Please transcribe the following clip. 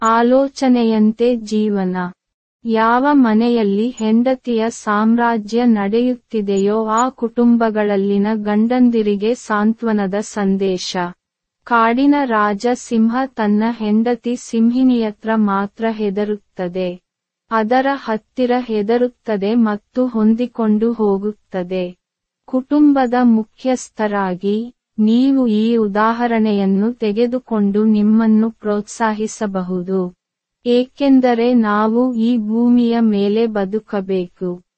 ಆಲೋಚನೆಯಂತೆ ಜೀವನ. ಯಾವ ಮನೆಯಲ್ಲಿ ಹೆಂಡತಿಯ ಸಾಮ್ರಾಜ್ಯ ನಡೆಯುತ್ತಿದೆಯೋ ಆ ಕುಟುಂಬಗಳಲ್ಲಿನ ಗಂಡಂದಿರಿಗೆ ಸಾಂತ್ವನದ ಸಂದೇಶ. ಕಾಡಿನ ರಾಜ ಸಿಂಹ ತನ್ನ ಹೆಂಡತಿ ಸಿಂಹಿಣಿಯತ್ರ ಮಾತ್ರ ಹೆದರುತ್ತದೆ. ಅದರ ಹತ್ತಿರ ಹೆದರುತ್ತದೆ ಮತ್ತು ಹೊಂದಿಕೊಂಡು ಹೋಗುತ್ತದೆ. ಕುಟುಂಬದ ಮುಖ್ಯಸ್ಥರಾಗಿ, ನೀವು ಈ ಉದಾಹರಣೆಯನ್ನು ತೆಗೆದುಕೊಂಡು ನಿಮ್ಮನ್ನು ಪ್ರೋತ್ಸಾಹಿಸಬಹುದು. ಏಕೆಂದರೆ ನಾವು ಈ ಭೂಮಿಯ ಮೇಲೆ ಬದುಕಬೇಕು.